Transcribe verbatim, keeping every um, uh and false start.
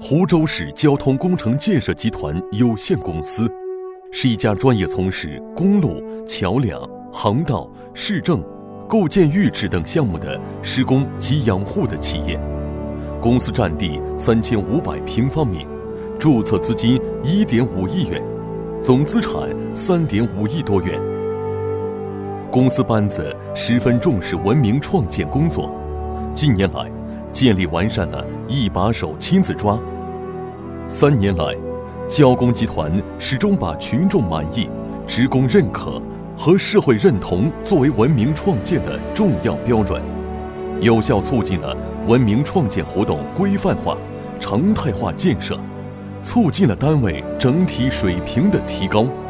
湖州市交通工程建设集团有限公司是一家专业从事公路、桥梁、航道、市政、构建预制等项目的施工及养护的企业。公司占地三千五百平方米，注册资金一点五亿元，总资产三点五亿多元。公司班子十分重视文明创建工作，近年来建立完善了一把手亲自抓。三年来，交工集团始终把群众满意、职工认可和社会认同作为文明创建的重要标准，有效促进了文明创建活动规范化、常态化建设，促进了单位整体水平的提高。